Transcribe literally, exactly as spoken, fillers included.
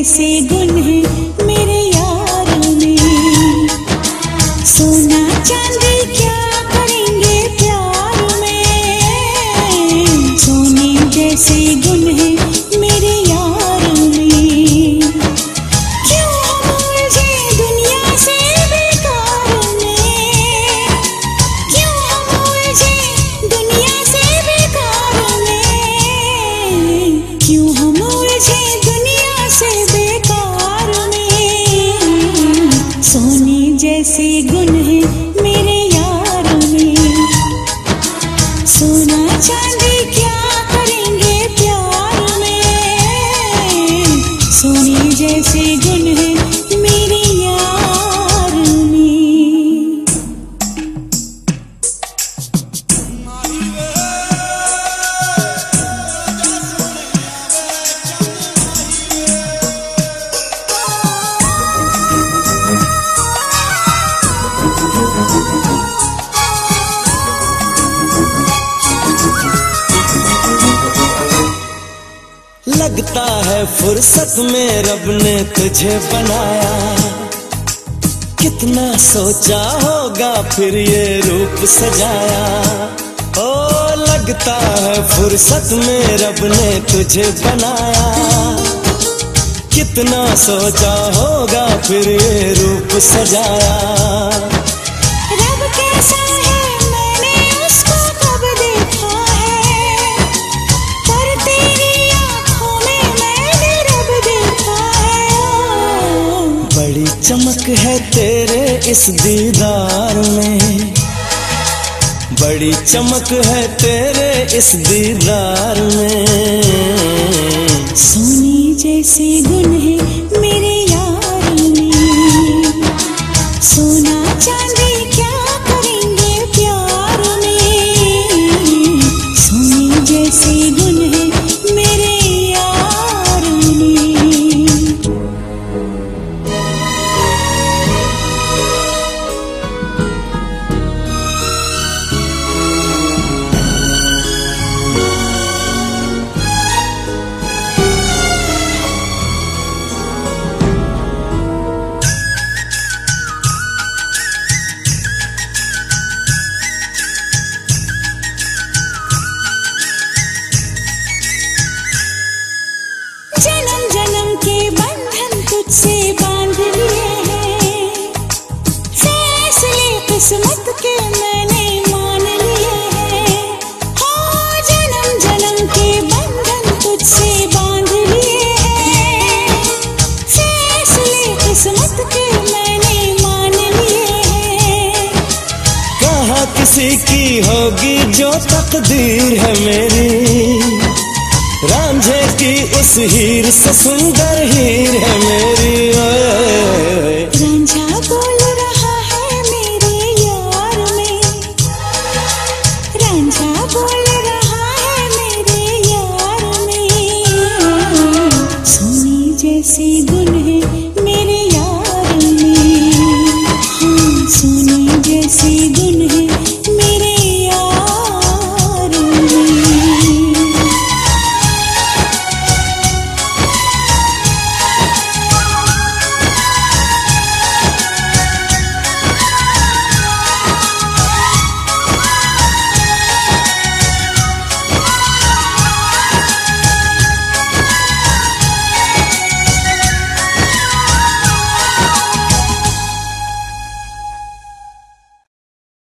जैसे गुण है मेरे यार में। सोना चांदी क्या करेंगे प्यार में, सोने जैसे गुण है मेरे यार में। क्यों हम उलझे दुनिया से बेकार में, क्यों हम उलझे दुनिया से बेकार में, क्यों हम उलझे दुनिया से बेकार में। सोने जैसे गुण है मेरे यार में, सोना चांदी क्या करेंगे प्यार में, सोने जैसे गुण है मेरे यार में। लगता है फुर्सत में रब ने तुझे बनाया, कितना सोचा होगा फिर ये रूप सजाया। ओ लगता है फुर्सत में रब ने तुझे बनाया, कितना सोचा होगा फिर ये रूप सजाया। रब कैसा है मैंने उसको कब देखा है, पर तेरी आँखों में मैंने रब देखा है। बड़ी चमक है तेरे इस दीदार में, बड़ी चमक है तेरे इस दीदार में। सोने जैसे गुण है मेरे यार में, सोना चांदी क्या करेंगे प्यार में, सोने जैसे गुण है मेरे यार में। जन्म जन्म के बंधन तुझसे बांध लिए हैं, फैसले किस्मत के मैंने मान लिए हैं। हो जन्म जन्म के बंधन तुझसे बांध लिए हैं, फैसले किस्मत के मैंने मान लिए हैं। कहाँ किसी की होगी जो तकदीर है मेरी, रांझे की उस हीर से सुंदर हीर है मेरी। ओए